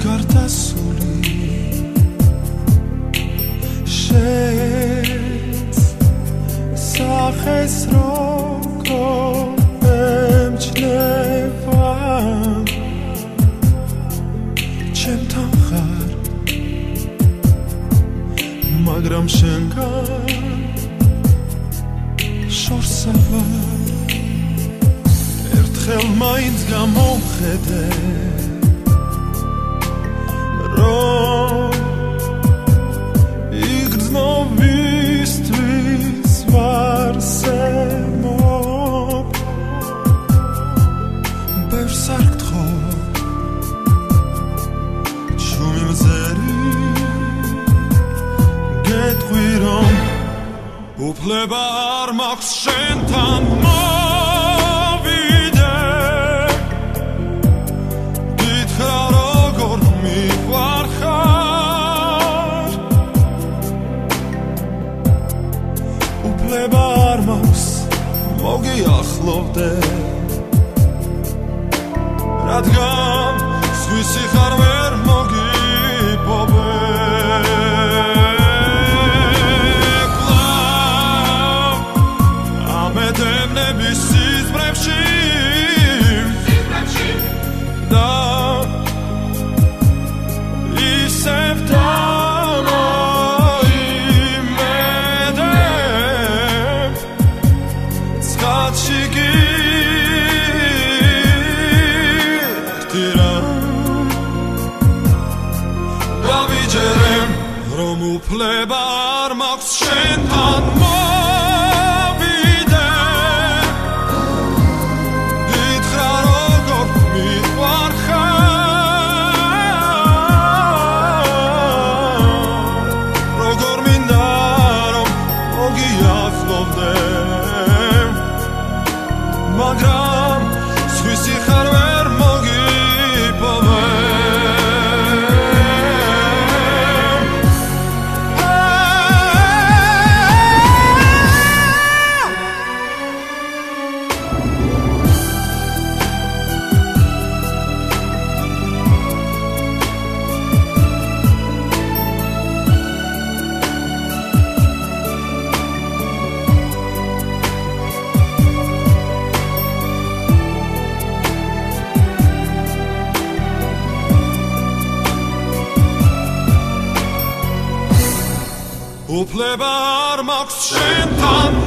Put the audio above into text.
გარდასული შენს სახეს როგორ ემჩნევა ჩემთან ხარ მაგრამ შენგან შორსა ვარ ერთხელ მაინც გამოვხედე რომ იგრძნო ვისთვის ვარ ზემოთ ბევრს არ გთხოვ ჩუმი მზერი გეტყვი რომ უფლება არ მაქვს შენთან მოვიდე გითხრა როგორ მიყვარხარ უფლება არ მაქვს მოგიახლოვდე რადგან სხვისი ხარ ვერ მოგიპოვე უფლება არ მაქვს შენთან მოვიდე გითხრა როგორ მიყვარხარ როგორ მინდა რომ მოგიახლოვდე მაგრამ სხვისი ხარ ვერ მოგიპოვე უფლება არ მაქვს შენთან